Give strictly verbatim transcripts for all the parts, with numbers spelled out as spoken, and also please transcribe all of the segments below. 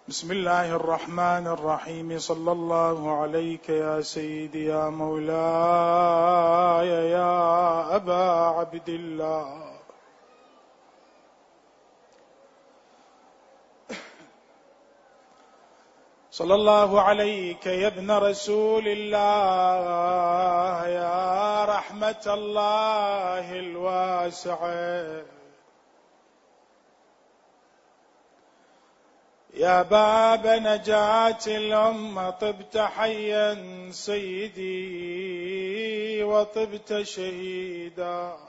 بسم الله الرحمن الرحيم. صلى الله عليك يا سيدي يا مولاي يا أبا عبد الله. صلى الله عليك يا ابن رسول الله يا رحمة الله الواسعة، يا باب نجاة الأمة. طبت حيا سيدي وطبت شهيدا،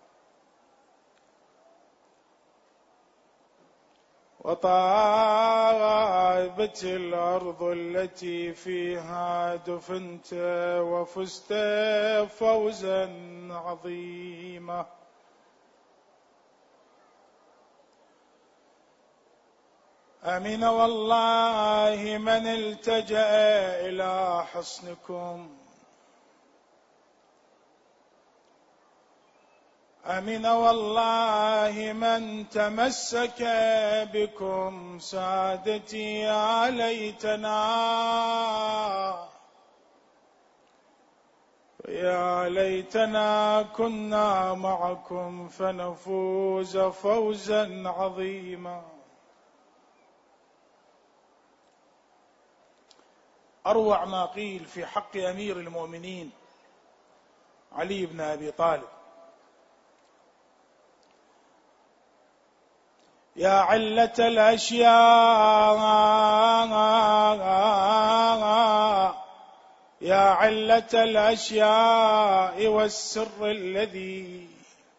وطابت الأرض التي فيها دفنت وفزت فوزا عظيما. أمن والله من التجأ إلى حصنكم، أمن والله من تمسك بكم. سادتي يا ليتنا يا ليتنا كنا معكم فنفوز فوزا عظيما. أروع ما قيل في حق أمير المؤمنين علي بن أبي طالب: يا علة الأشياء يا علة الأشياء والسر الذي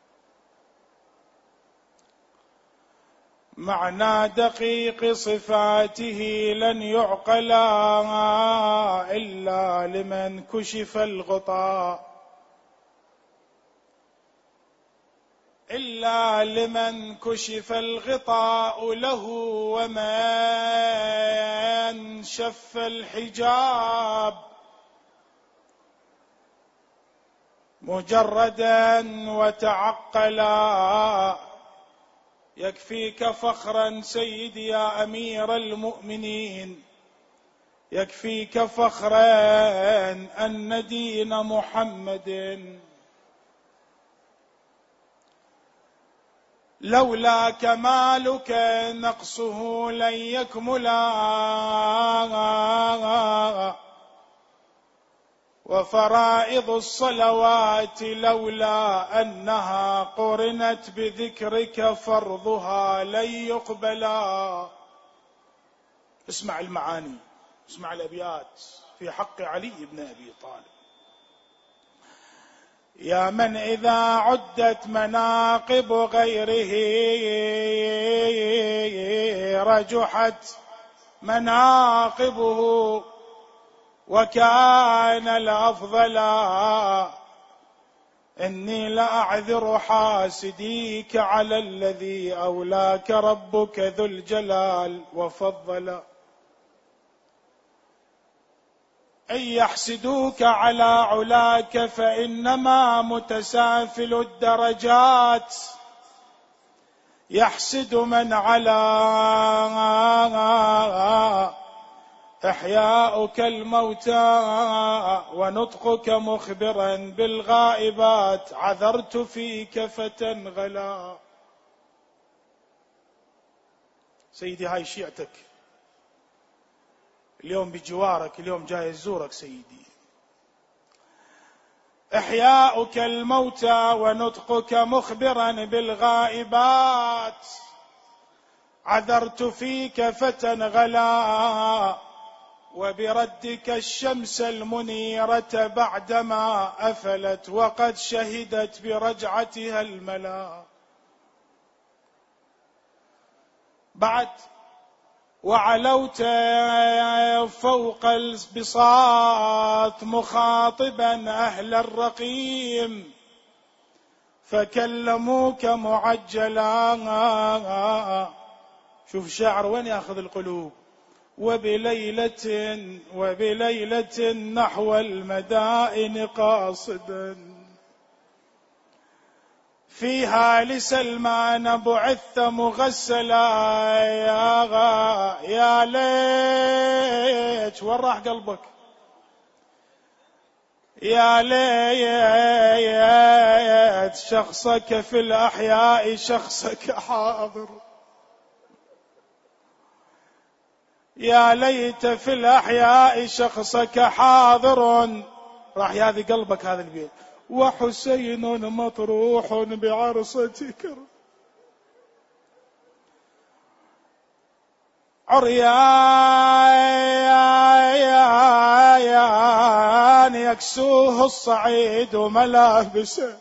معنى دقيق صفاته لن يعقل إلا لمن كشف الغطاء إلا لمن كشف الغطاء له، ومن شف الحجاب مجردا وتعقلا. يكفيك فخرا سيدي يا أمير المؤمنين، يكفيك فخرا أن دين محمد لولا كمالك نقصه لن يكملا، وفرائض الصلوات لولا أنها قرنت بذكرك فرضها لن يقبلا. اسمع المعاني، اسمع الأبيات في حق علي بن أبي طالب: يا من إذا عدت مناقب غيره رجحت مناقبه، وكان الأفضل إني لأعذر حاسديك على الذي أولاك ربك ذو الجلال وفضل. إن يحسدوك على علاك فإنما متسافل الدرجات يحسد من علا. إحياؤك الموتى ونطقك مخبرا بالغائبات عذرت فيك فتنغلا. سيدي هاي شيعتك اليوم بجوارك، اليوم جاي يزورك سيدي. إحياؤك الموتى ونطقك مخبرا بالغائبات عذرت فيك فتنغلا، وبردك الشمس المنيرة بعدما أفلت وقد شهدت برجعتها الملا. بعد وعلوت فوق البساط مخاطبا أهل الرقيم فكلموك معجلا. شوف شاعر وين ياخذ القلوب: وبليلة وبليلة نحو المدائن قاصدا فيها لسلمان بعثت مغسلا. يا يا ليت وين راح قلبك؟ يا ليت شخصك في الأحياء شخصك حاضر، يا ليت في الأحياء شخصك حاضر. راح ياذي قلبك هذا البيت. وحسين مطروح بعرصتك عريان يكسوه الصعيد ملابسه.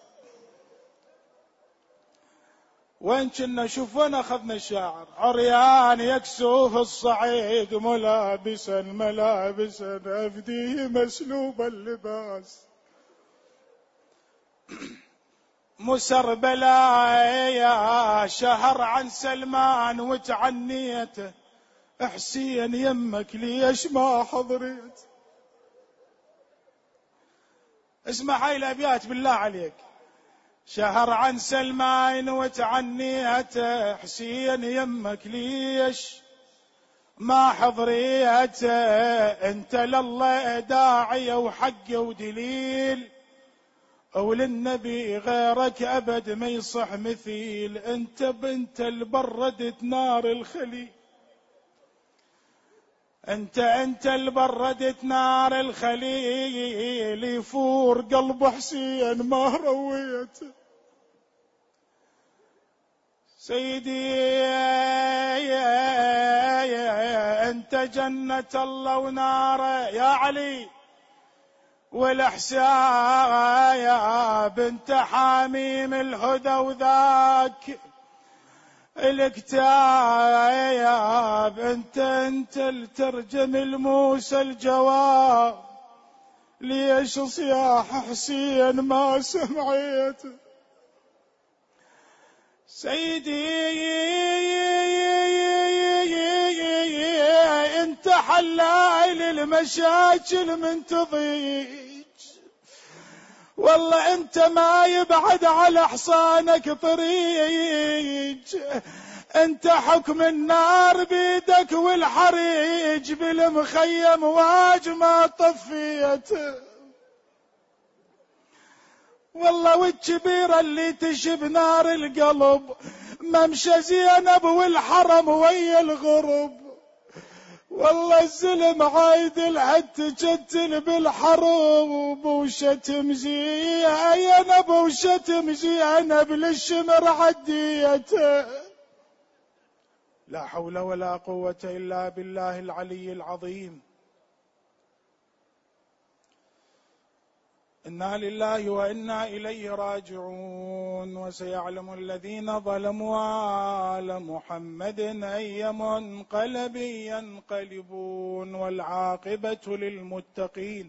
وين كنا؟ شوف وين أخذنا الشاعر. عريان يكسوه الصعيد ملابسا ملابسا أفديه مسلوب اللباس. مسربلا يا شهر عن سلمان وتعنيته، حسين يمك ليش ما حضريت؟ اسمع هاي الأبيات بالله عليك. شهر عن سلمان وتعنيته، حسين يمك ليش ما حضريته؟ انت لله داعية وحق ودليل، وللنبي غيرك أبد ما يصح مثيل. انت بنت البردت نار الخليل، انت انت البردت نار الخليل. يفور قلب حسين ما رويت سيدي. انت جنة الله وناره يا علي، والإحساء يا بنت حميم الهدى، وذاك الكتاب انت انت الترجم الموسى الجواب. ليش صياح حسين ما سمعيت سيدي؟ انت حلال المشاكل من تضيج، والله انت ما يبعد على حصانك طريق. انت حكم النار بيدك والحريج بالمخيم واج ما طفيت. والله والكبيرة اللي تشب نار القلب ممشى زينب والحرم ويا الغرب. والله الزلم عايد الحد تجتل بالحروب، وشتم زينب وشتم زينب للشمر عديته. لا حول ولا قوة إلا بالله العلي العظيم. إنا لله وإنا إليه راجعون. وسيعلم الذين ظلموا آل محمد أي منقلب ينقلبون، والعاقبة للمتقين.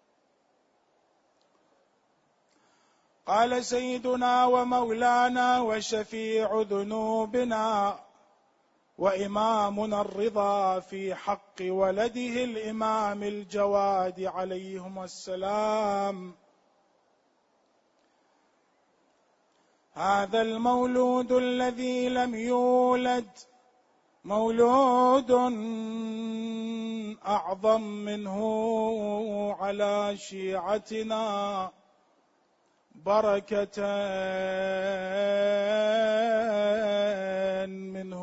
قال سيدنا ومولانا وشفيع ذنوبنا وإمامنا الرضا في حق ولده الإمام الجواد عليهم السلام: هذا المولود الذي لم يولد مولود أعظم منه على شيعتنا بركة منه.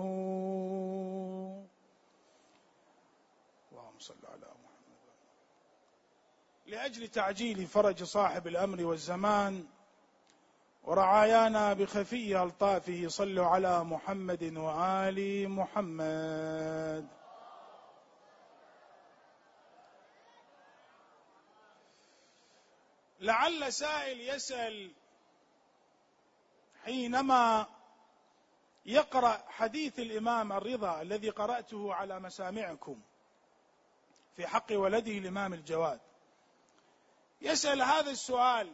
اللهم صل على محمد. لأجل تعجيل فرج صاحب الأمر والزمان ورعايانا بخفي ألطافه صلوا على محمد وآل محمد. لعل سائل يسأل حينما يقرأ حديث الإمام الرضا الذي قرأته على مسامعكم في حق ولده الإمام الجواد، يسأل هذا السؤال: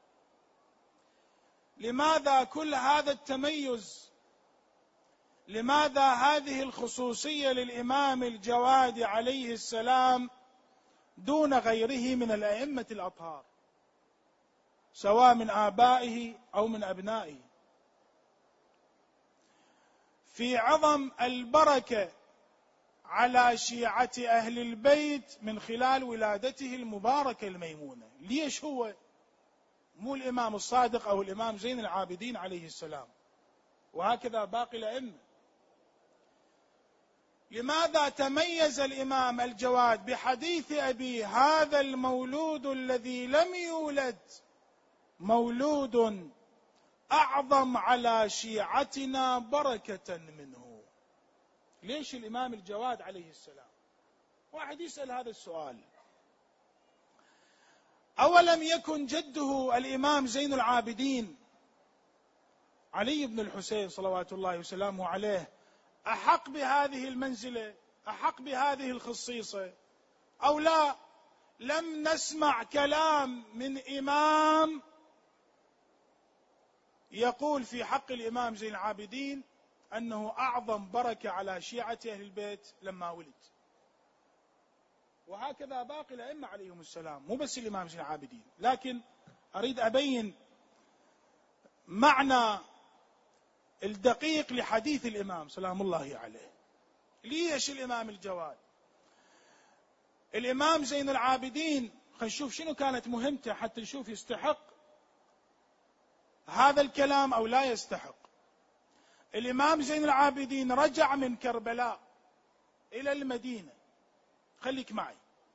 لماذا كل هذا التميز؟ لماذا هذه الخصوصية للإمام الجواد عليه السلام دون غيره من الأئمة الأطهار، سواء من آبائه أو من أبنائه؟ في عظم البركة على شيعة أهل البيت من خلال ولادته المباركة الميمونة. ليش هو مو الإمام الصادق أو الإمام زين العابدين عليه السلام؟ وهكذا باقي الأئمة. لماذا تميز الإمام الجواد بحديث أبي هذا المولود الذي لم يولد مولود أعظم على شيعتنا بركة منه؟ ليش الإمام الجواد عليه السلام؟ واحد يسأل هذا السؤال. أولم يكن جده الإمام زين العابدين علي بن الحسين صلوات الله وسلامه عليه أحق بهذه المنزلة، أحق بهذه الخصيصة، أو لا؟ لم نسمع كلام من إمام يقول في حق الإمام زين العابدين أنه أعظم بركة على شيعة أهل البيت لما ولد. وهكذا باقي الأئمة عليهم السلام، مو بس الإمام زين العابدين. لكن أريد أبين معنى الدقيق لحديث الإمام سلام الله عليه. ليش الإمام الجواد؟ الإمام زين العابدين خلينا نشوف شنو كانت مهمته حتى نشوف يستحق هذا الكلام أو لا يستحق. الإمام زين العابدين رجع من كربلاء إلى المدينة. خليك معي.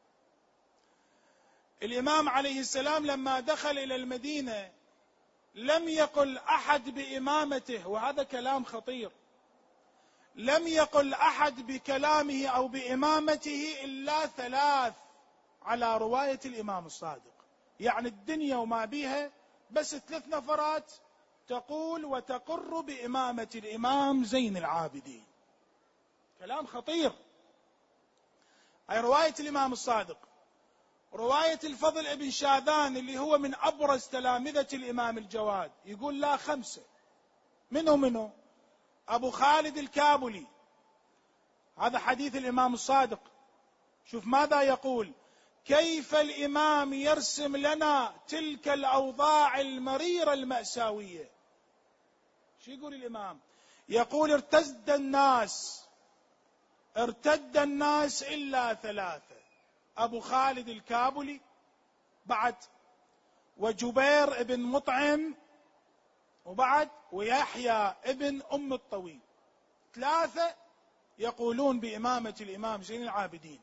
الإمام عليه السلام لما دخل إلى المدينة لم يقل أحد بإمامته، وهذا كلام خطير، لم يقل أحد بكلامه أو بإمامته إلا ثلاث على رواية الإمام الصادق. يعني الدنيا وما بيها بس ثلاث نفرات تقول وتقر بإمامة الإمام زين العابدين. كلام خطير. أي رواية الإمام الصادق، رواية الفضل ابن شاذان اللي هو من أبرز تلامذة الإمام الجواد يقول لا خمسة. منه منه أبو خالد الكابلي، هذا حديث الإمام الصادق. شوف ماذا يقول: كيف الإمام يرسم لنا تلك الأوضاع المريرة المأساوية. شو يقول الإمام؟ يقول ارتد الناس ارتد الناس إلا ثلاثة: أبو خالد الكابلي، بعد وجبير ابن مطعم، وبعد ويحيى ابن أم الطويل. ثلاثة يقولون بإمامة الإمام زين العابدين.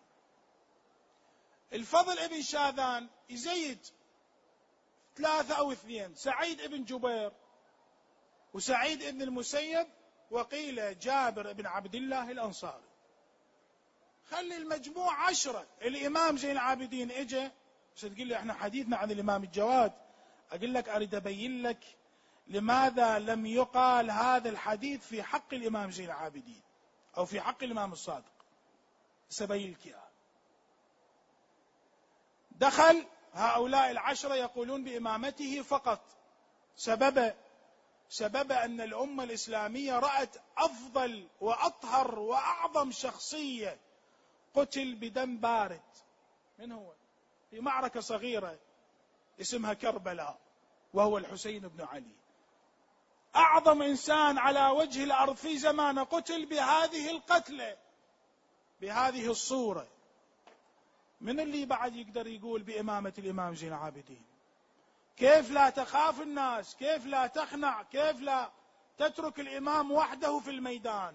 الفضل ابن شاذان يزيد ثلاثة أو اثنين: سعيد ابن جبير، وسعيد ابن المسيب، وقيل جابر ابن عبد الله الأنصاري. خلي المجموع عشرة. الإمام زين العابدين إجا، بس تقول لي احنا حديثنا عن الإمام الجواد. أقول لك أريد أبين لك لماذا لم يقال هذا الحديث في حق الإمام زين العابدين أو في حق الإمام الصادق. سبين لك إياه. دخل هؤلاء العشرة يقولون بإمامته فقط. سبب سبب أن الأمة الإسلامية رأت أفضل وأطهر وأعظم شخصية قتل بدم بارد. من هو؟ في معركة صغيرة اسمها كربلاء، وهو الحسين بن علي. أعظم إنسان على وجه الأرض في زمانه قتل بهذه القتلة، بهذه الصورة. من اللي بعد يقدر يقول بإمامة الإمام زين العابدين؟ كيف لا تخاف الناس؟ كيف لا تخنع؟ كيف لا تترك الإمام وحده في الميدان؟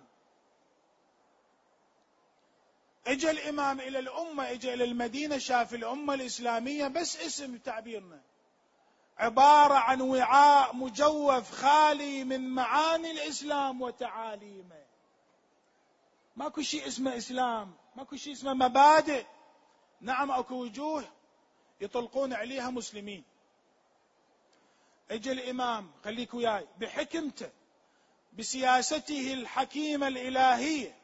اجى الإمام إلى الأمة، اجى إلى المدينة، شاف الأمة الإسلامية بس اسم تعبيرنا، عبارة عن وعاء مجوف خالي من معاني الإسلام وتعاليمه. ماكو شيء اسمه إسلام، ماكو شيء اسمه مبادئ. نعم اكو وجوه يطلقون عليها مسلمين. اجى الإمام، خليك وياي، بحكمته بسياسته الحكيمة الإلهية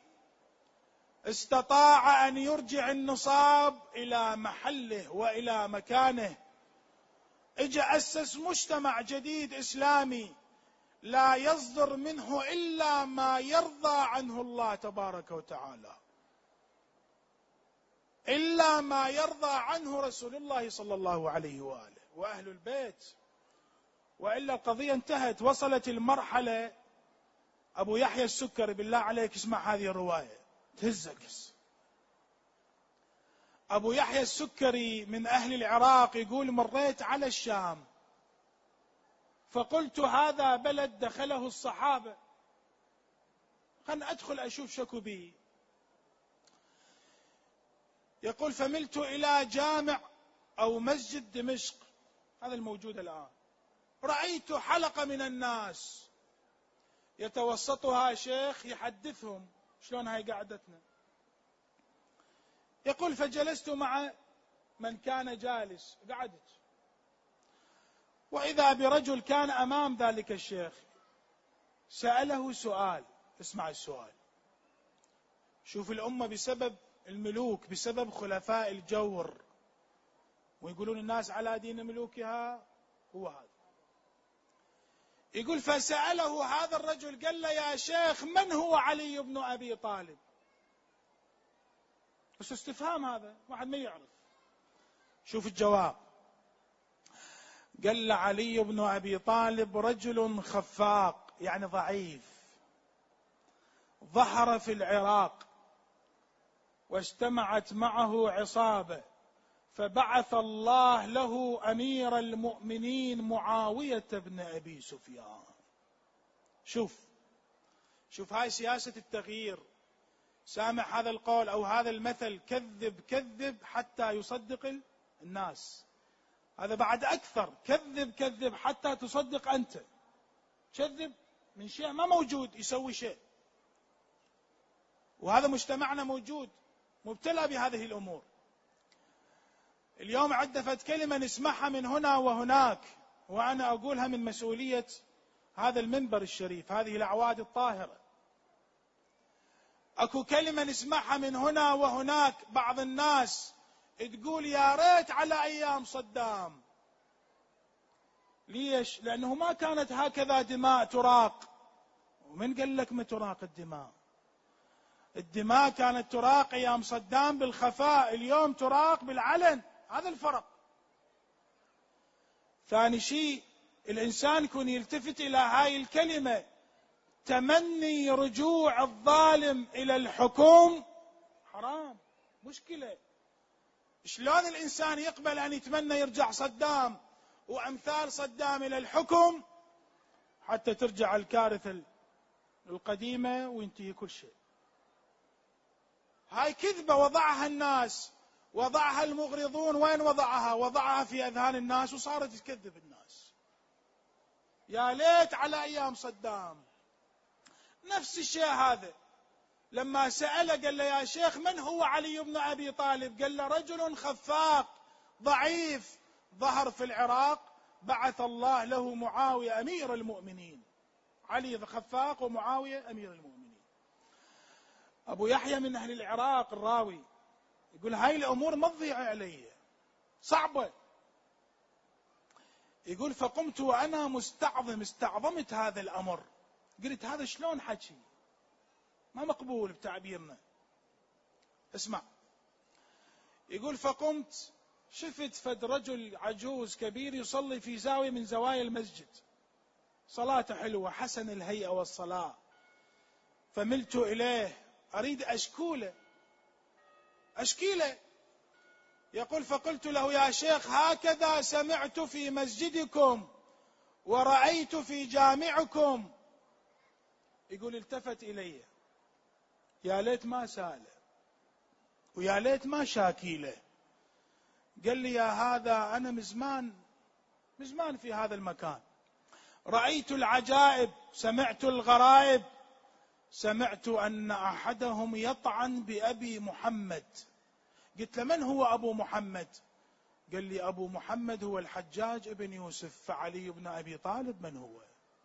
استطاع أن يرجع النصاب إلى محله وإلى مكانه. اجى أسس مجتمع جديد إسلامي لا يصدر منه إلا ما يرضى عنه الله تبارك وتعالى، إلا ما يرضى عنه رسول الله صلى الله عليه وآله وأهل البيت. وإلا القضية انتهت. وصلت المرحلة، أبو يحيى السكري بالله عليك اسمع هذه الرواية تهزك. أبو يحيى السكري من أهل العراق يقول مريت على الشام فقلت هذا بلد دخله الصحابة، خلنا أدخل أشوف شكو بي. يقول فملت إلى جامع أو مسجد دمشق، هذا الموجود الآن، رأيت حلقة من الناس يتوسطها شيخ يحدثهم شلون هاي قعدتنا. يقول فجلست مع من كان جالس، قعدت، وإذا برجل كان أمام ذلك الشيخ سأله سؤال. اسمع السؤال، شوف الأمة بسبب الملوك، بسبب خلفاء الجور، ويقولون الناس على دين ملوكها، هو هذا. يقول فسأله هذا الرجل قال له يا شيخ من هو علي بن أبي طالب؟ بس استفهام، هذا واحد ما يعرف. شوف الجواب، قال له علي بن أبي طالب رجل خفاق، يعني ضعيف، ظهر في العراق واجتمعت معه عصابة، فبعث الله له أمير المؤمنين معاوية بن أبي سفيان. شوف شوف هاي سياسة التغيير. سامع هذا القول أو هذا المثل، كذب كذب حتى يصدق الناس. هذا بعد أكثر، كذب كذب حتى تصدق أنت. كذب من شيء ما موجود يسوي شيء. وهذا مجتمعنا موجود مبتلى بهذه الأمور. اليوم عدفت كلمة نسمعها من هنا وهناك، وأنا أقولها من مسؤولية هذا المنبر الشريف، هذه الأعواد الطاهرة. أكو كلمة نسمعها من هنا وهناك، بعض الناس تقول يا ريت على أيام صدام. ليش؟ لأنه ما كانت هكذا دماء تراق. ومن قال لك ما تراق الدماء؟ الدماء كانت تراق أيام صدام بالخفاء، اليوم تراق بالعلن. هذا الفرق. ثاني شيء، الإنسان يكون يلتفت إلى هاي الكلمة، تمني رجوع الظالم إلى الحكم حرام، مشكلة. شلون الإنسان يقبل أن يتمنى يرجع صدام وأمثال صدام إلى الحكم حتى ترجع الكارثة القديمة وينتهي كل شيء؟ هاي كذبة وضعها الناس، وضعها المغرضون. وين وضعها؟ وضعها في أذهان الناس وصارت تكذب الناس. يا ليت على أيام صدام. نفس الشيء هذا لما سأله قال له يا شيخ من هو علي بن أبي طالب؟ قال له رجل خفاق ضعيف ظهر في العراق، بعث الله له معاوية أمير المؤمنين. علي خفاق ومعاوية أمير المؤمنين. أبو يحيى من أهل العراق الراوي يقول هاي الأمور ما تضيع علي، صعبة. يقول فقمت وأنا مستعظم، استعظمت هذا الأمر، قلت هذا شلون حكي؟ ما مقبول بتعبيرنا. اسمع، يقول فقمت شفت فد رجل عجوز كبير يصلي في زاوية من زوايا المسجد، صلاته حلوة، حسن الهيئة والصلاة، فملت إليه أريد أشكوله أشكيله. يقول فقلت له يا شيخ هكذا سمعت في مسجدكم ورأيت في جامعكم. يقول التفت إلي، يا ليت ما سأله ويا ليت ما شاكيله. قال لي يا هذا أنا مزمان مزمان في هذا المكان، رأيت العجائب، سمعت الغرائب، سمعت أن أحدهم يطعن بأبي محمد. قلت له من هو أبو محمد؟ قال لي أبو محمد هو الحجاج ابن يوسف، فعلي بن أبي طالب من هو؟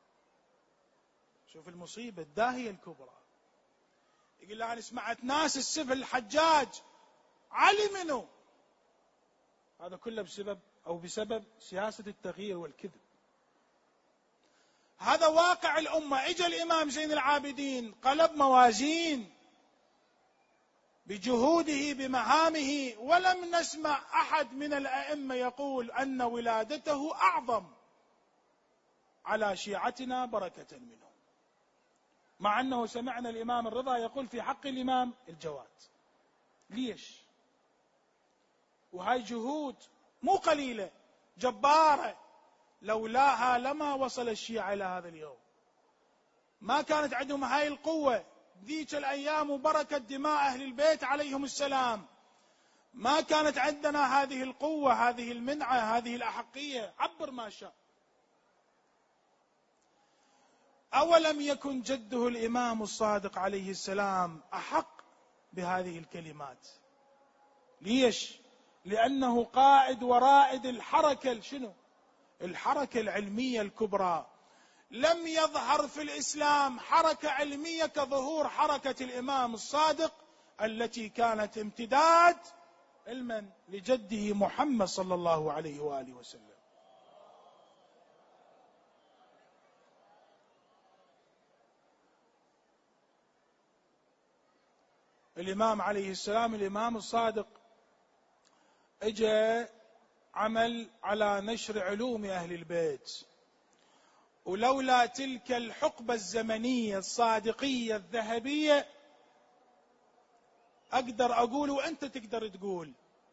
شوف المصيبة الداهية الكبرى. يقول لي أنا سمعت ناس السفل الحجاج، علي منه؟ هذا كله بسبب أو بسبب سياسة التغيير والكذب. هذا واقع الأمة. اجى الإمام زين العابدين قلب موازين بجهوده بمهامه، ولم نسمع أحد من الأئمة يقول أن ولادته أعظم على شيعتنا بركة منه، مع أنه سمعنا الإمام الرضا يقول في حق الإمام الجواد. ليش؟ وهاي جهود مو قليلة جبارة، لولاها لما وصل الشيعة إلى هذا اليوم. ما كانت عندهم هاي القوة ذيك الأيام وبركة دماء أهل البيت عليهم السلام، ما كانت عندنا هذه القوة، هذه المنعة، هذه الأحقية. عبر ما شاء. أولم يكن جده الإمام الصادق عليه السلام أحق بهذه الكلمات؟ ليش؟ لأنه قائد ورائد الحركة، شنو؟ الحركة العلمية الكبرى. لم يظهر في الإسلام حركة علمية كظهور حركة الإمام الصادق التي كانت امتداد علما لجده محمد صلى الله عليه وآله وسلم. الإمام عليه السلام، الإمام الصادق، اجى عمل على نشر علوم أهل البيت، ولولا تلك الحقبة الزمنية الصادقية الذهبية أقدر أقول وأنت تقدر تقول،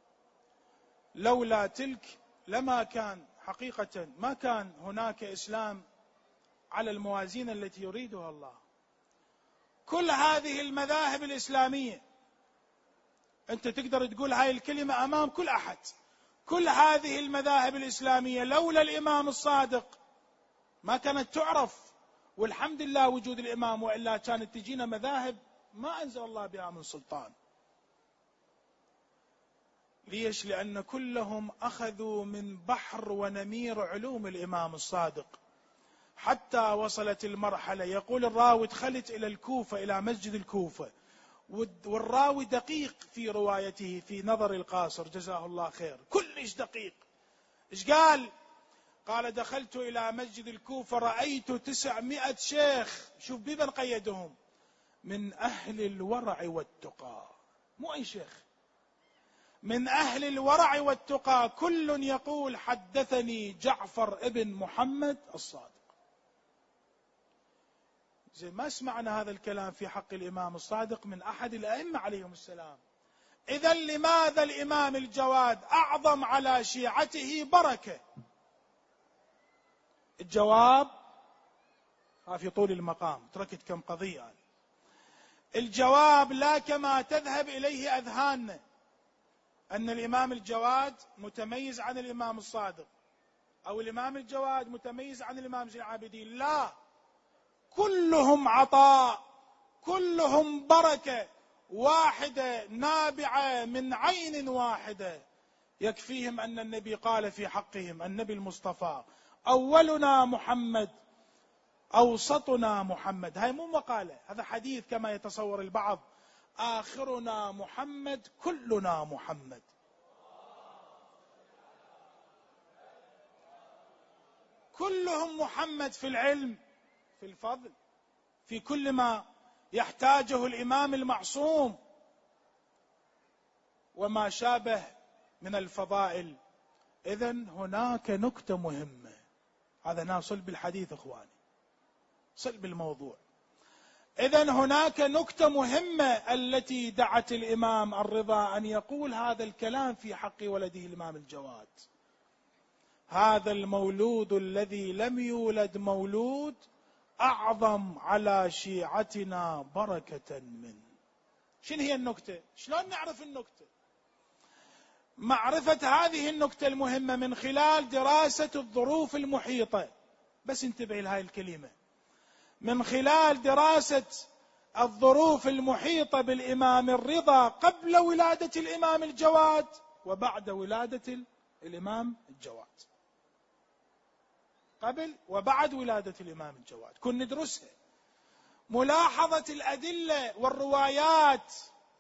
لولا تلك لما كان حقيقة ما كان هناك إسلام على الموازين التي يريدها الله. كل هذه المذاهب الإسلامية أنت تقدر تقول هاي الكلمة أمام كل أحد، كل هذه المذاهب الإسلامية لولا الإمام الصادق ما كانت تعرف، والحمد لله وجود الإمام، وإلا كانت تجينا مذاهب ما أنزل الله بها من سلطان. ليش؟ لأن كلهم أخذوا من بحر ونمير علوم الإمام الصادق، حتى وصلت المرحلة يقول الراوي دخلت إلى الكوفة، إلى مسجد الكوفة، والراوي دقيق في روايته في نظر القاصر جزاه الله خير، كلش دقيق. إيش قال؟ قال دخلت إلى مسجد الكوفة رأيت تسعمائة شيخ، شوف بمن قيدهم، من أهل الورع والتقى، مو أي شيخ، من أهل الورع والتقى، كل يقول حدثني جعفر ابن محمد الصادق. زي ما سمعنا هذا الكلام في حق الإمام الصادق من أحد الأئمة عليهم السلام. إذن لماذا الإمام الجواد أعظم على شيعته بركة؟ الجواب في طول المقام، تركت كم قضية. الجواب لا كما تذهب إليه أذهاننا أن الإمام الجواد متميز عن الإمام الصادق، أو الإمام الجواد متميز عن الإمام زين العابدين، لا، كلهم عطاء، كلهم بركة واحدة نابعة من عين واحدة. يكفيهم أن النبي قال في حقهم، النبي المصطفى أولنا محمد أوسطنا محمد، هاي مو مقالة، هذا حديث كما يتصور البعض، آخرنا محمد كلنا محمد. كلهم محمد في العلم، في الفضل، في كل ما يحتاجه الإمام المعصوم وما شابه من الفضائل. إذن هناك نكتة مهمة، هذا ناصل بالحديث إخواني، صل بالموضوع. إذن هناك نكتة مهمة التي دعت الإمام الرضا أن يقول هذا الكلام في حق ولده الإمام الجواد. هذا المولود الذي لم يولد مولود أعظم على شيعتنا بركة منه. شنو هي النكتة؟ شلون نعرف النكتة؟ معرفة هذه النكتة المهمة من خلال دراسة الظروف المحيطة. بس انتبه لهاي الكلمة، من خلال دراسة الظروف المحيطة بالإمام الرضا قبل ولادة الإمام الجواد وبعد ولادة الإمام الجواد، قبل وبعد ولادة الإمام الجواد، كن ندرسها. ملاحظة الأدلة والروايات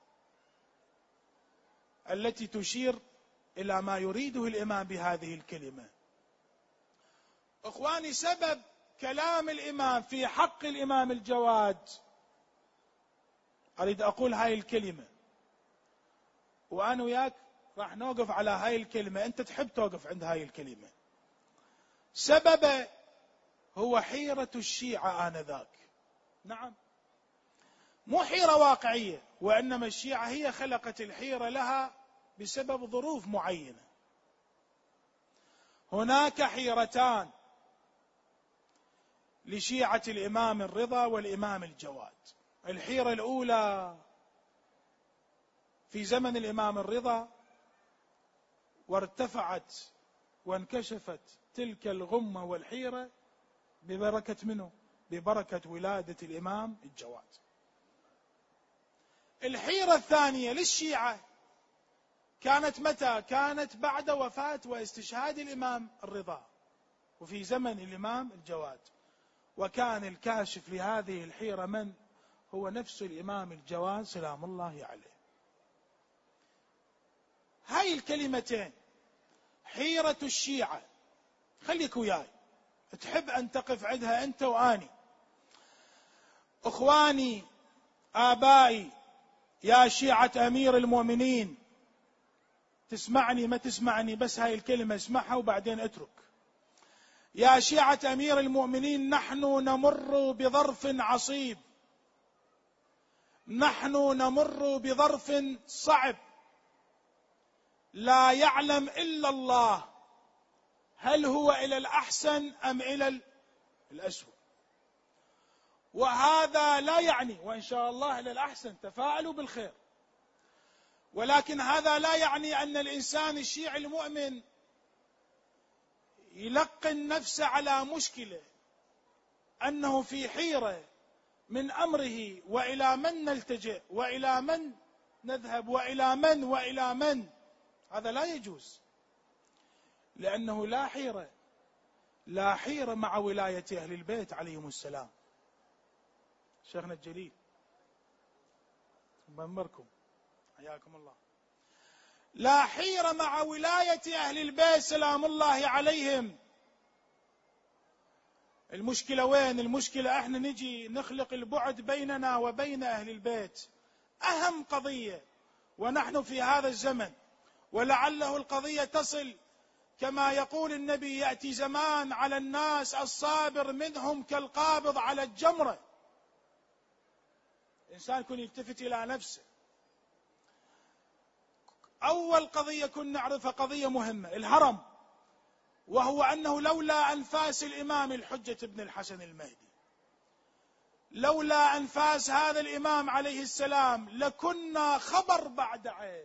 التي تشير إلى ما يريده الإمام بهذه الكلمة. إخواني، سبب كلام الإمام في حق الإمام الجواد، أريد أقول هاي الكلمة وأنا وياك راح نوقف على هاي الكلمة، أنت تحب توقف عند هاي الكلمة. سبب هو حيرة الشيعة آنذاك. نعم، مو حيرة واقعية، وإنما الشيعة هي خلقت الحيرة لها بسبب ظروف معينة. هناك حيرتان لشيعة الإمام الرضا والإمام الجواد. الحيرة الأولى في زمن الإمام الرضا، وارتفعت وانكشفت تلك الغمة والحيرة ببركة منه؟ ببركة ولادة الإمام الجواد. الحيرة الثانية للشيعة كانت متى؟ كانت بعد وفاة واستشهاد الإمام الرضا وفي زمن الإمام الجواد، وكان الكاشف لهذه الحيرة من؟ هو نفس الإمام الجواد سلام الله عليه. هاي الكلمتين حيرة الشيعة، خليك وياي تحب أن تقف عندها أنت وآني. أخواني آبائي يا شيعة أمير المؤمنين، تسمعني ما تسمعني بس هاي الكلمة اسمعها وبعدين اترك. يا شيعة أمير المؤمنين، نحن نمر بظرف عصيب، نحن نمر بظرف صعب لا يعلم إلا الله هل هو إلى الأحسن أم إلى الأسوأ. وهذا لا يعني، وإن شاء الله إلى الأحسن، تفاءلوا بالخير، ولكن هذا لا يعني أن الإنسان الشيعي المؤمن يلقن نفسه على مشكلة، أنه في حيرة من أمره، وإلى من نلتجئ وإلى من نذهب وإلى من وإلى من. هذا لا يجوز، لأنه لا حيرة لا حيرة مع ولاية أهل البيت عليهم السلام. شيخنا الجليل بأمركم حياكم الله. لا حيرة مع ولاية أهل البيت سلام الله عليهم. المشكلة وين؟ المشكلة احنا نجي نخلق البعد بيننا وبين أهل البيت. أهم قضية ونحن في هذا الزمن، ولعله القضية تصل كما يقول النبي: يأتي زمان على الناس الصابر منهم كالقابض على الجمرة. الإنسان يكون يلتفت إلى نفسه. أول قضية كنا نعرفها قضية مهمة، الهرم، وهو أنه لولا أنفاس الإمام الحجة ابن الحسن المهدي، لولا أنفاس هذا الإمام عليه السلام لكنا خبر بعد عين.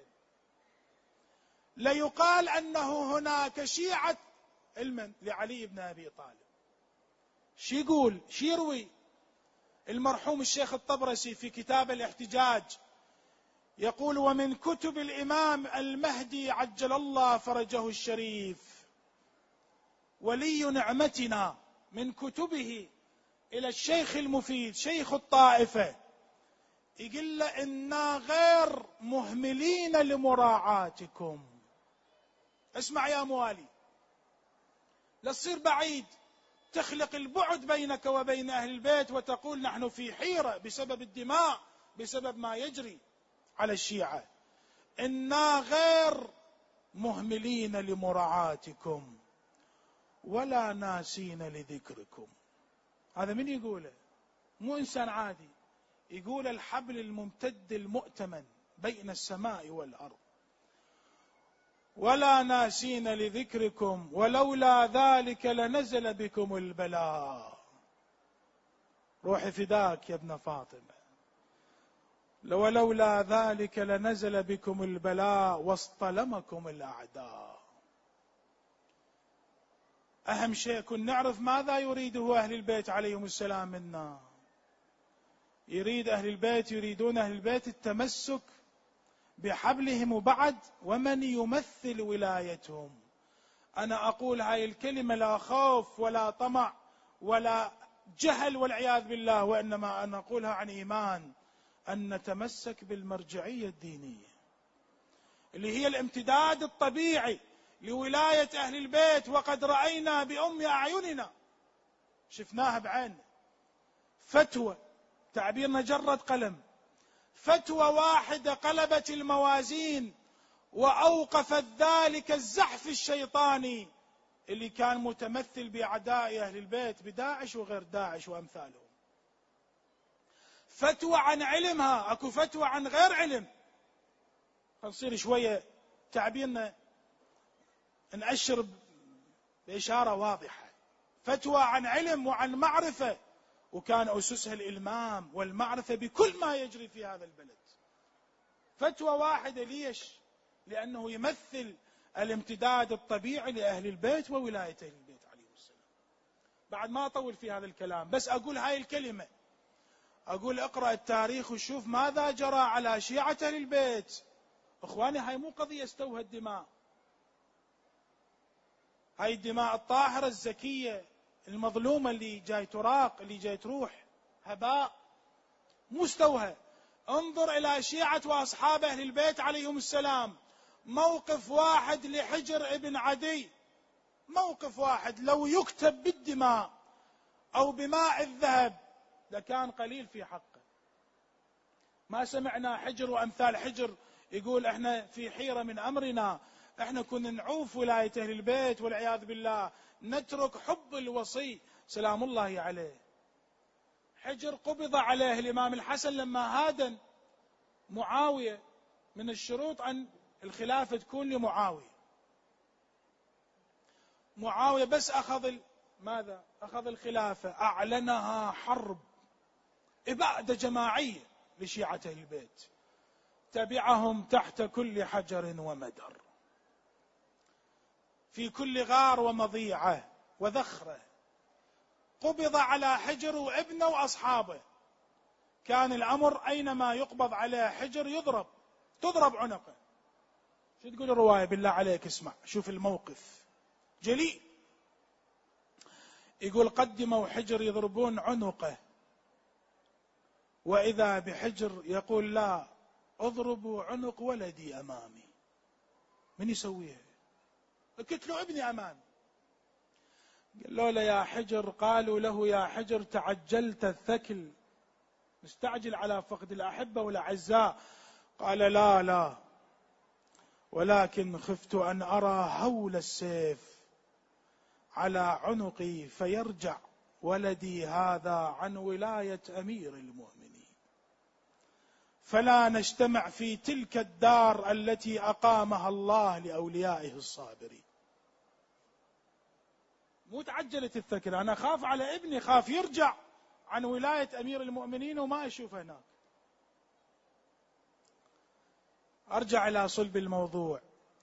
ليقال أنه هناك شيعة علما لعلي بن أبي طالب. شي يقول شي يروي المرحوم الشيخ الطبرسي في كتاب الاحتجاج، يقول: ومن كتب الإمام المهدي عجل الله فرجه الشريف ولي نعمتنا، من كتبه إلى الشيخ المفيد شيخ الطائفة، يقول له: إنا غير مهملين لمراعاتكم. اسمع يا موالي، لا تصير بعيد تخلق البعد بينك وبين أهل البيت وتقول نحن في حيرة بسبب الدماء، بسبب ما يجري على الشيعة. إنا غير مهملين لمراعاتكم ولا ناسين لذكركم. هذا من يقوله؟ مو إنسان عادي، يقول الحبل الممتد المؤتمن بين السماء والأرض. ولا ناسين لذكركم ولولا ذلك لنزل بكم البلاء. روحي فداك يا ابن فاطمة، ولولا ذلك لنزل بكم البلاء واصطلمكم الأعداء. أهم شيء كن نعرف ماذا يريده أهل البيت عليهم السلام منا. يريد أهل البيت يريدون أهل البيت التمسك بحبلهم وبعد ومن يمثل ولايتهم. أنا أقول هاي الكلمة لا خوف ولا طمع ولا جهل والعياذ بالله، وإنما أنا أقولها عن إيمان، أن نتمسك بالمرجعية الدينية اللي هي الامتداد الطبيعي لولاية أهل البيت. وقد رأينا بأم أعيننا، شفناها بعيننا، فتوى تعبير مجرة قلم، فتوى واحدة قلبت الموازين وأوقفت ذلك الزحف الشيطاني اللي كان متمثل بأعداء أهل البيت بداعش وغير داعش وأمثالهم. فتوى عن علمها، أكو فتوى عن غير علم. نصير شوية تعبيرنا نأشر بإشارة واضحة، فتوى عن علم وعن معرفة، وكان أسسها الإلمام والمعرفة بكل ما يجري في هذا البلد. فتوى واحدة، ليش؟ لأنه يمثل الامتداد الطبيعي لأهل البيت وولاية أهل البيت عليهم السلام. بعد ما أطول في هذا الكلام، بس أقول هاي الكلمة، أقول اقرأ التاريخ وشوف ماذا جرى على شيعة أهل البيت. أخواني، هاي مو قضية استوى الدماء، هاي الدماء الطاهرة الزكية المظلومة اللي جاي تراق، اللي جاي تروح هباء، مو استوها. انظر إلى شيعة وأصحاب أهل البيت عليهم السلام، موقف واحد لحجر ابن عدي، موقف واحد لو يكتب بالدماء أو بماء الذهب لكان قليل في حقه. ما سمعنا حجر وأمثال حجر يقول احنا في حيرة من أمرنا، احنا كنا نعوف ولاية أهل البيت والعياذ بالله، نترك حب الوصي سلام الله عليه. حجر قبض عليه الإمام الحسن لما هادن معاوية، من الشروط أن الخلافة تكون لمعاوية. معاوية بس أخذ ماذا؟ أخذ الخلافة، أعلنها حرب إبادة جماعية لشيعة أهل البيت، تبعهم تحت كل حجر ومدر، في كل غار ومضيعة وذخرة. قبض على حجر وابنه وأصحابه، كان الأمر أينما يقبض عليه حجر يضرب، تضرب عنقه. شو تقول الرواية؟ بالله عليك اسمع، شوف الموقف جليل. يقول قدموا حجر يضربون عنقه، وإذا بحجر يقول لا، اضربوا عنق ولدي أمامي. من يسويها؟ قتلوا ابني أمامي. قالوا له يا حجر، قالوا له يا حجر تعجلت الثكل، مستعجل على فقد الأحبة والأعزاء. قال لا لا، ولكن خفت أن أرى هول السيف على عنقي فيرجع ولدي هذا عن ولاية أمير المؤمنين، فلا نجتمع في تلك الدار التي أقامها الله لأوليائه الصابرين. مو تعجلت الثكل، أنا خاف على ابني، خاف يرجع عن ولاية أمير المؤمنين وما أشوف هناك. أرجع إلى صلب الموضوع.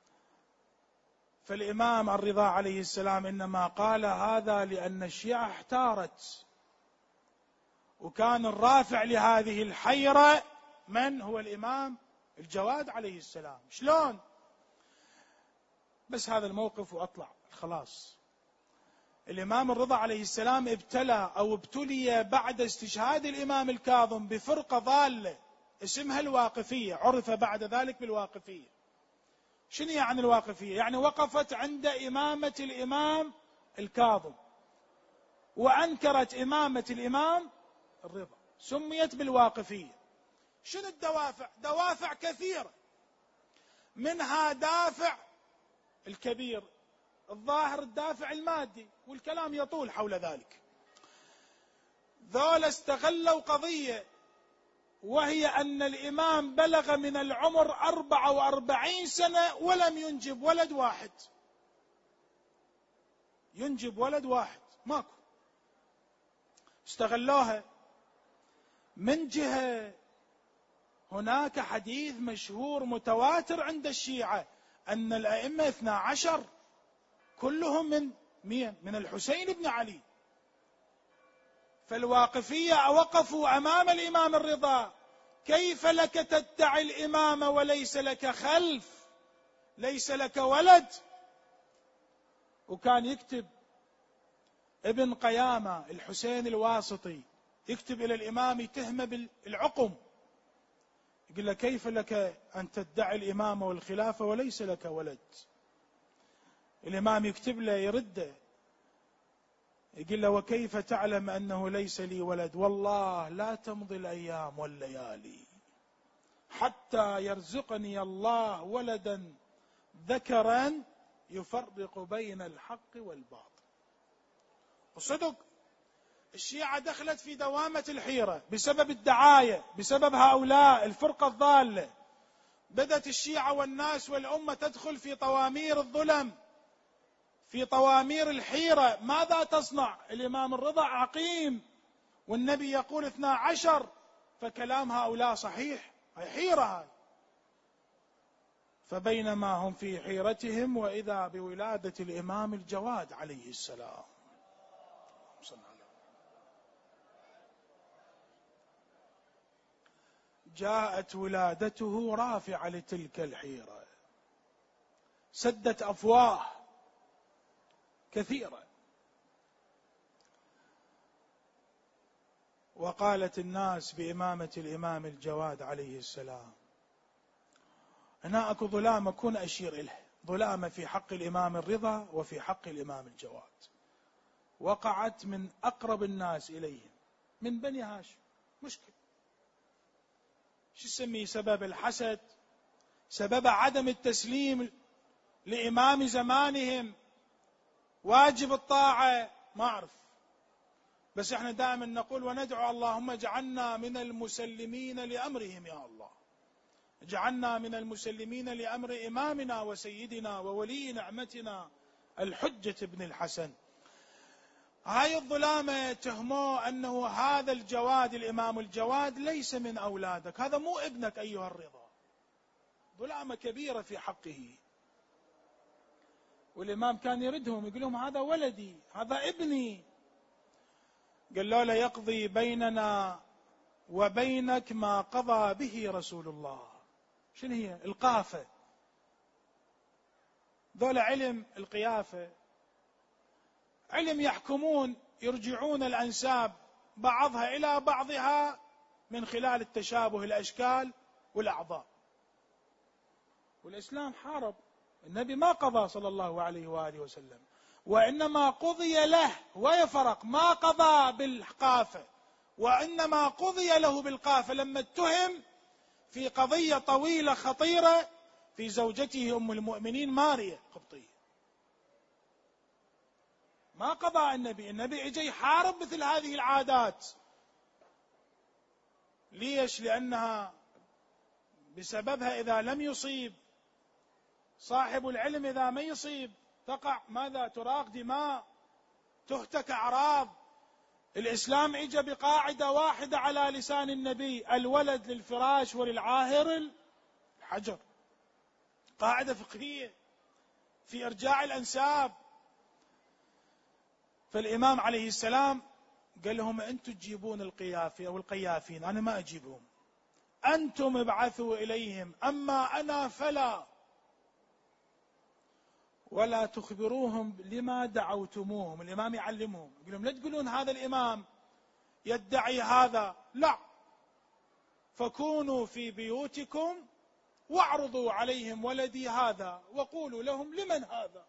فالإمام الرضا عليه السلام إنما قال هذا لأن الشيعة احتارت، وكان الرافع لهذه الحيرة من هو؟ الإمام الجواد عليه السلام. شلون؟ بس هذا الموقف وأطلع خلاص. الإمام الرضا عليه السلام ابتلى أو ابتلي بعد استشهاد الإمام الكاظم بفرقة ضالة اسمها الواقفية، عرف بعد ذلك بالواقفية. شنو يعني الواقفية؟ يعني وقفت عند إمامة الإمام الكاظم وأنكرت إمامة الإمام الرضا، سميت بالواقفية. شنو الدوافع؟ دوافع كثيرة، منها دافع الكبير الظاهر، الدافع المادي، والكلام يطول حول ذلك. ذولا استغلوا قضية، وهي أن الإمام بلغ من العمر أربعة وأربعين سنة ولم ينجب ولد واحد، ينجب ولد واحد ماكو. استغلوها من جهة، هناك حديث مشهور متواتر عند الشيعة أن الأئمة اثنا عشر كلهم من مين؟ من الحسين بن علي. فالواقفية وقفوا أمام الإمام الرضا، كيف لك تدعي الإمامة وليس لك خلف، ليس لك ولد؟ وكان يكتب ابن قيامة الحسين الواسطي، يكتب إلى الإمام تهمة بالعقم، يقول له كيف لك أن تدعي الإمامة والخلافة وليس لك ولد؟ الإمام يكتب له يرده، يقول له وكيف تعلم أنه ليس لي ولد؟ والله لا تمضي الأيام والليالي حتى يرزقني الله ولدا ذكرا يفرق بين الحق والباطل. وصدق الشيعة دخلت في دوامة الحيرة بسبب الدعاية، بسبب هؤلاء الفرقة الضالة، بدأت الشيعة والناس والأمة تدخل في طوامير الظلم، في طوامير الحيرة. ماذا تصنع؟ الإمام الرضا عقيم والنبي يقول اثنا عشر، فكلام هؤلاء صحيح، هي حيرة هاي. فبينما هم في حيرتهم وإذا بولادة الإمام الجواد عليه السلام. جاءت ولادته رافعة لتلك الحيرة، سدت أفواه كثيرة، وقالت الناس بإمامة الإمام الجواد عليه السلام. هنا أكو ظلام أكون أشير إليه، ظلامة في حق الإمام الرضا وفي حق الإمام الجواد، وقعت من أقرب الناس إليهم من بني هاشم. مشكل شو اسميه؟ سبب الحسد، سبب عدم التسليم لإمام زمانهم، واجب الطاعة، ما أعرف. بس احنا دائما نقول وندعو اللهم اجعلنا من المسلمين لأمرهم يا الله، اجعلنا من المسلمين لأمر إمامنا وسيدنا وولي نعمتنا الحجة بن الحسن. هاي الظلامة تهموه أنه هذا الجواد، الإمام الجواد ليس من أولادك، هذا مو ابنك أيها الرضا. ظلامة كبيرة في حقه، والإمام كان يردهم يقول لهم هذا ولدي، هذا ابني. قال له لا يقضي بيننا وبينك ما قضى به رسول الله. شنو هي القافة؟ ذولا علم القيافة، علم يحكمون، يرجعون الأنساب بعضها إلى بعضها من خلال التشابه الأشكال والأعضاء. والإسلام حارب، النبي ما قضى صلى الله عليه وآله وسلم، وإنما قضي له، ويفرق ما قضى بالقافة وإنما قضي له بالقافة لما اتهم في قضية طويلة خطيرة في زوجته أم المؤمنين ماريا قبطية. ما قضى النبي، النبي اجى يحارب مثل هذه العادات. ليش؟ لأنها بسببها إذا لم يصيب صاحب العلم، إذا ما يصيب تقع ماذا؟ تراق دماء، تهتك أعراض. الإسلام اجى بقاعدة واحدة على لسان النبي: الولد للفراش وللعاهر الحجر. قاعدة فقهية في إرجاع الأنساب. فالإمام عليه السلام قال لهم أنتم تجيبون القيافي أو القيافين، أنا ما أجيبهم، أنتم ابعثوا إليهم، أما أنا فلا، ولا تخبروهم لما دعوتموهم. الإمام يعلمهم، يقول لهم لا تقولون هذا الإمام يدعي هذا، لا، فكونوا في بيوتكم واعرضوا عليهم ولدي هذا وقولوا لهم لمن هذا.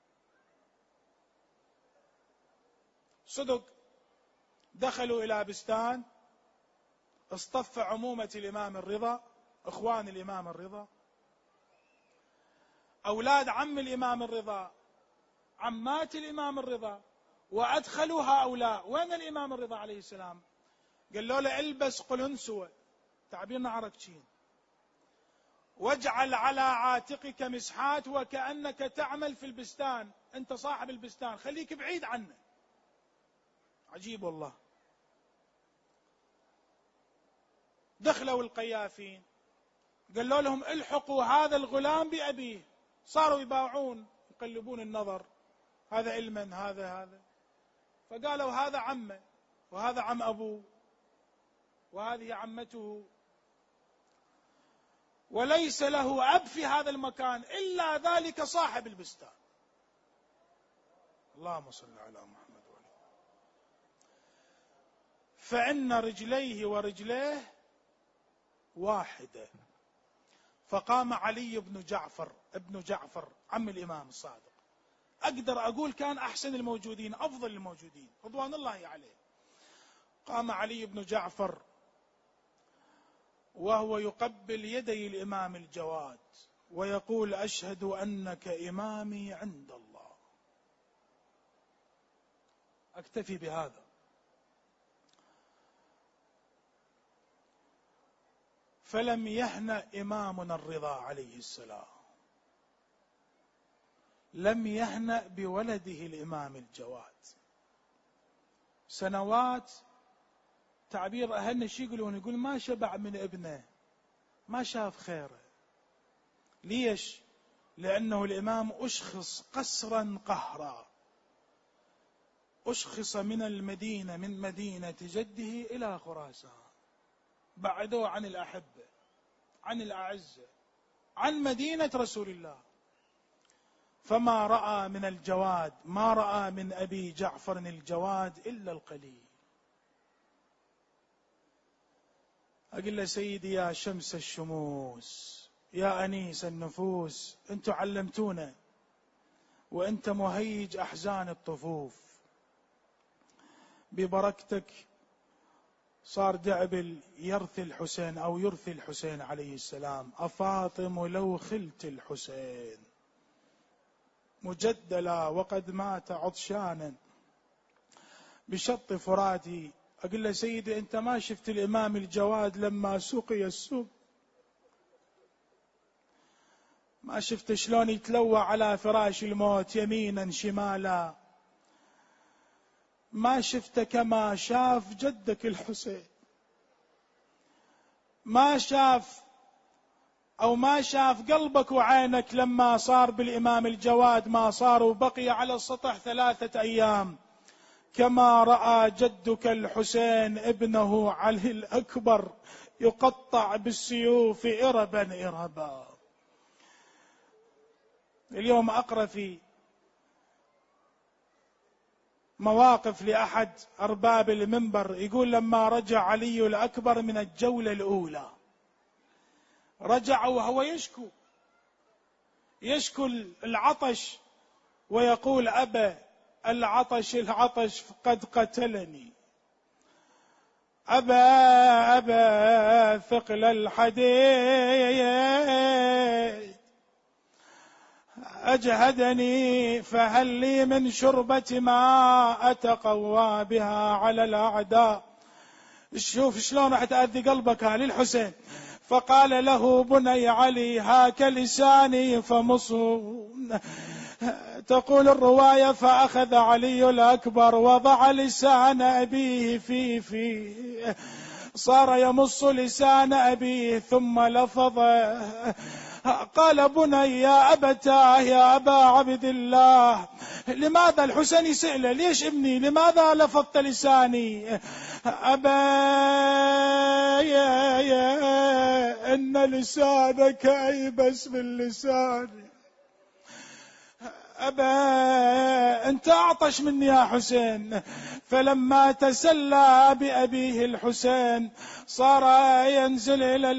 صدق دخلوا إلى بستان، اصطف عمومة الإمام الرضا، إخوان الإمام الرضا، أولاد عم الإمام الرضا، عمات الإمام الرضا، وأدخلوا هؤلاء. وين الإمام الرضا عليه السلام؟ قال له البس قلنسوة، تعبيرنا عركشين، واجعل على عاتقك مسحات وكأنك تعمل في البستان، أنت صاحب البستان، خليك بعيد عنه. عجيب والله. دخلوا القيافين، قالوا لهم الحقوا هذا الغلام بأبيه. صاروا يباعون، يقلبون النظر، هذا علما، هذا هذا فقالوا هذا عمه وهذا عم أبوه وهذه عمته، وليس له أب في هذا المكان إلا ذلك صاحب البستان. اللهم صل على محمد وعلى. فإن رجليه ورجليه واحدة. فقام علي بن جعفر ابن جعفر عم الإمام الصادق، أقدر أقول كان أحسن الموجودين، أفضل الموجودين رضوان الله عليه. قام علي بن جعفر وهو يقبل يدي الإمام الجواد ويقول أشهد أنك إمامي عند الله. أكتفي بهذا. فلم يهنأ إمامنا الرضا عليه السلام، لم يهنأ بولده الإمام الجواد. سنوات، تعبير أهلنا شي يقولون، يقول ما شبع من ابنه، ما شاف خيره. ليش؟ لأنه الإمام أشخص قسرا قهرا، أشخص من المدينة، من مدينة جده إلى خراسان، بعدوه عن الأحبة، عن الأعزة، عن مدينة رسول الله. فما رأى من الجواد، ما رأى من أبي جعفر الجواد إلا القليل. أقول له سيدي يا شمس الشموس، يا أنيس النفوس، أنت علمتونا وأنت مهيج أحزان الطفوف، ببركتك صار دعبل يرثي الحسين أو يرثي الحسين عليه السلام. أفاطم لو خلت الحسين مجدلا وقد مات عطشانا بشط فراتي. أقول له سيدي أنت ما شفت الإمام الجواد لما سقي السم؟ ما شفت شلون يتلوى على فراش الموت يمينا شمالا؟ ما شفت كما شاف جدك الحسين؟ ما شاف أو ما شاف قلبك وعينك لما صار بالإمام الجواد ما صار وبقي على السطح ثلاثة أيام، كما رأى جدك الحسين ابنه علي الأكبر يقطع بالسيوف إربا إربا. اليوم أقرأ في مواقف لأحد أرباب المنبر، يقول لما رجع علي الأكبر من الجولة الأولى، رجع وهو يشكو يشكو العطش ويقول أبا العطش العطش قد قتلني، أبا أبا ثقل الحديد أجهدني، فهل لي من شربة ما أتقوى بها على الأعداء. شوف شلون راح تأذي قلبك هالي الحسين. فقال له بني علي هاك لساني فمصه. تقول الرواية فأخذ علي الأكبر وضع لسان أبيه في فيه، صار يمص لسان أبيه ثم لفظ قال بني يا أبتاه يا أبا عبد الله، لماذا الحسين يسأله ليش ابني لماذا لفظت لساني؟ أبا يا يا إن لسانك أيبس من لساني، أبا أنت أعطش مني يا حسين. فلما تسلى بأبيه الحسين صار ينزل إلى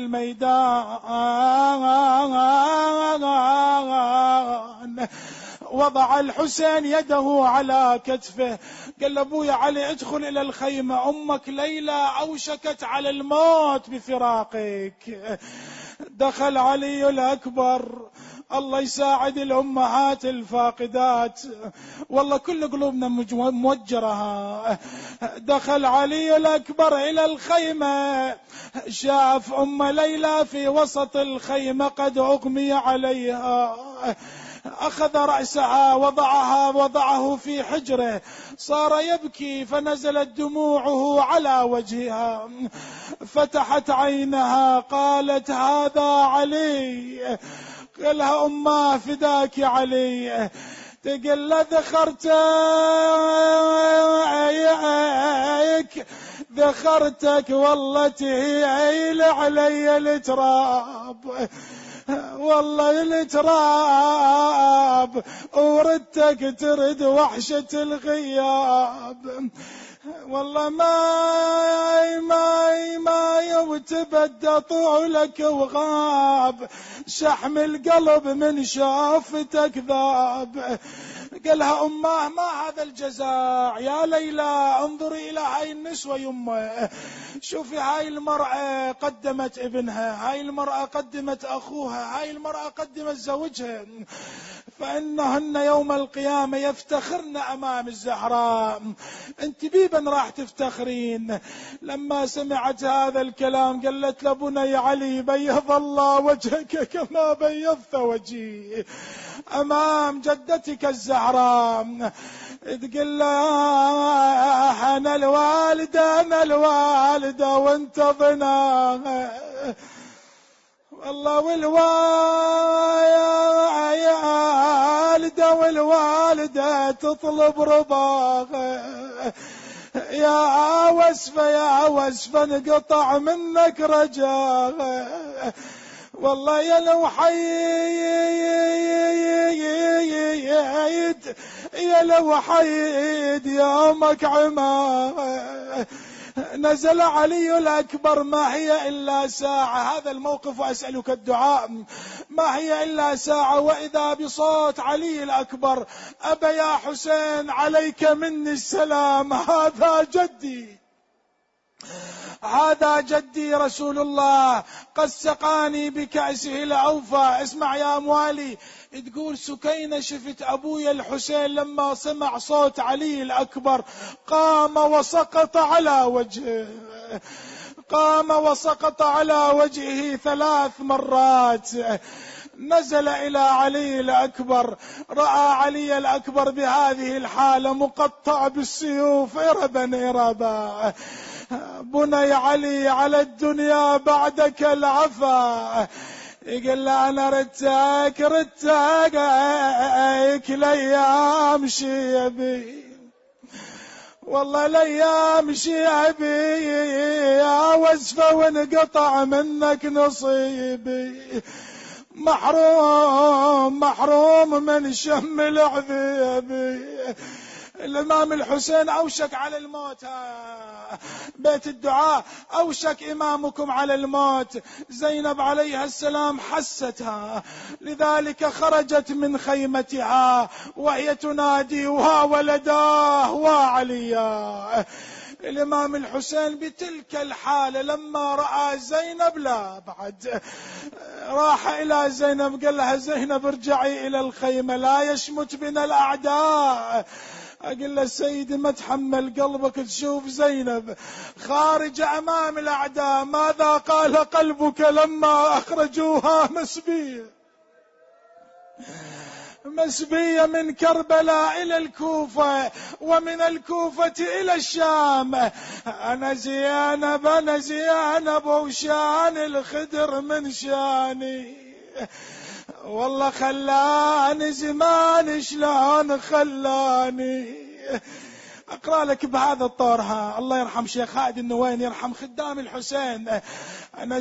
الميدان، وضع الحسين يده على كتفه، قال أبويا علي ادخل إلى الخيمة، أمك ليلى أوشكت على الموت بفراقك. دخل علي الأكبر، الله يساعد الأمهات الفاقدات، والله كل قلوبنا موجرها. دخل علي الأكبر إلى الخيمة، شاف أم ليلى في وسط الخيمة قد أغمي عليها، أخذ رأسها وضعها وضعه في حجره، صار يبكي فنزلت دموعه على وجهها، فتحت عينها قالت هذا علي. قالها أمه فداك علي. تقول له ذخرتك ذخرتك والله تهيل علي التراب، والله التراب وردتك ترد وحشة الغياب، والله ما ما ما يتبدى طولك وغاب، شحم القلب من شافتك ذاب. قال لها أماه ما هذا الجزاع؟ يا ليلى انظري إلى هاي النسوة يمه، شوفي هاي المرأة قدمت ابنها، هاي المرأة قدمت أخوها، هاي المرأة قدمت زوجها، فإنهن يوم القيامة يفتخرن أمام الزهراء، أنت بيبا راح تفتخرين. لما سمعت هذا الكلام قالت لبني علي بيض الله وجهك كما بيضت وجهي أمام جدتك الزهراء. تقول له أنا الوالدة أنا الوالدة وانت ضنا، والله والوالدة والوالدة تطلب رضاها، يا وسفة يا وسفة نقطع منك رجاها، والله يا لو حيد يا لو حيد يومك عماه. نزل علي الأكبر ما هي إلا ساعة، هذا الموقف وأسألك الدعاء، ما هي إلا ساعة وإذا بصوت علي الأكبر أبا يا حسين عليك مني السلام، هذا جدي هذا جدي رسول الله قد سقاني بكأسه الأوفى. اسمع يا موالي، تقول سكينة شفت أبويا الحسين لما سمع صوت علي الأكبر قام وسقط على وجهه، قام وسقط على وجهه ثلاث مرات. نزل إلى علي الأكبر، رأى علي الأكبر بهذه الحالة مقطع بالسيوف إربا إربا. بني علي على الدنيا بعدك العفا، يقول له أنا ردتك ردتك الأيام شيبي، والله الأيام شيبي يا وسفة وانقطع منك نصيبي، محروم محروم من شم العذيبي. الإمام الحسين أوشك على الموت، بيت الدعاء أوشك إمامكم على الموت. زينب عليها السلام حستها، لذلك خرجت من خيمتها وهي تنادي وا ولداه وعليا. الإمام الحسين بتلك الحالة لما رأى زينب لا بعد راح إلى زينب قال لها زينب ارجعي إلى الخيمة لا يشمت بنا الأعداء. أقول له سيدي ما تحمل قلبك تشوف زينب خارجة أمام الأعداء، ماذا قال قلبك لما أخرجوها مسبية مسبية من كربلاء إلى الكوفة ومن الكوفة إلى الشام؟ أنا زينب أنا زينب وشان الخدر من شاني، والله خلاني زمان شلون خلاني. أقرأ لك بهذا الطورها، الله يرحم شيخ خالد النوين يرحم خدام الحسين. أنا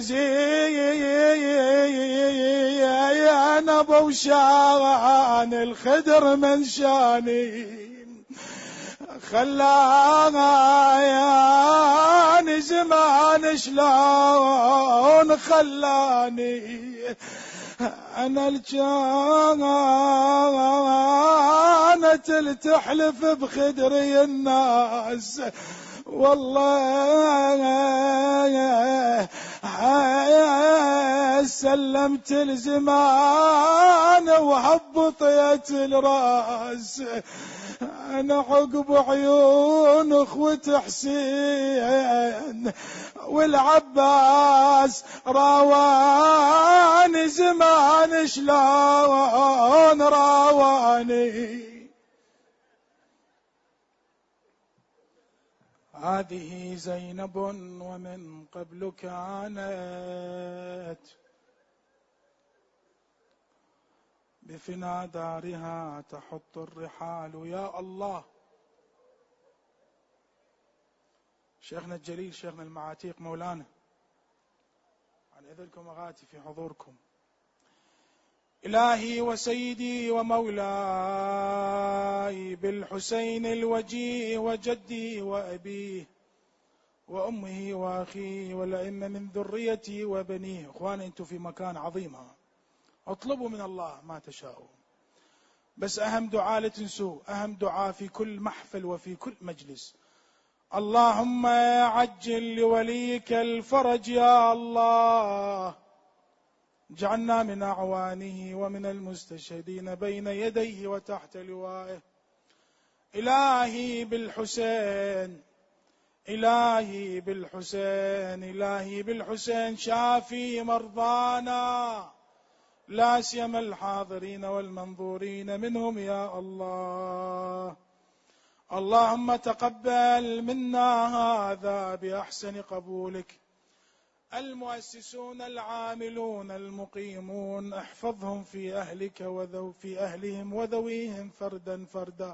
زينب وشان الخدر من شاني، خلاني زمان شلون خلاني. أنا الجانة تحلف بخدري الناس، والله سلمت الزمان وهبطيت الراس. أنا عقب عيون أخوة حسين والعباس راواني زمان شلون راواني. هذه زينب ومن قبل كانت بفنا دارها تحط الرحال. يا الله، شيخنا الجليل شيخنا المعاتيق مولانا عن إذنكم أغاتي في حضوركم. إلهي وسيدي ومولاي بالحسين الوجيه وجدي وأبيه وأمه وأخيه والأئمة من ذريتي وبنيه. أخواني أنتم في مكان عظيم، اطلبوا من الله ما تشاءون. بس أهم دعاء لا تنسوه، أهم دعاء في كل محفل وفي كل مجلس: اللهم عجل لوليك الفرج يا الله، اجعلنا من أعوانه ومن المستشهدين بين يديه وتحت لوائه. إلهي بالحسين، إلهي بالحسين، إلهي بالحسين شافي مرضانا، لا سيما الحاضرين والمنظورين منهم يا الله. اللهم تقبل منا هذا بأحسن قبولك. المؤسسون العاملون المقيمون احفظهم في أهلك وذو في أهلهم وذويهم فردا فردا.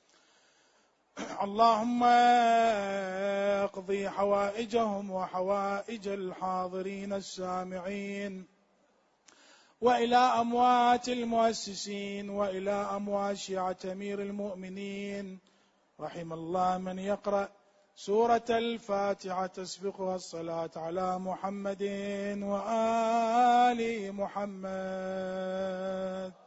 اللهم اقضي حوائجهم وحوائج الحاضرين السامعين، وإلى أموات المؤسسين، وإلى أموات شيعة أمير المؤمنين. رحم الله من يقرأ سورة الفاتحة تسبقها الصلاة على محمد وآل محمد.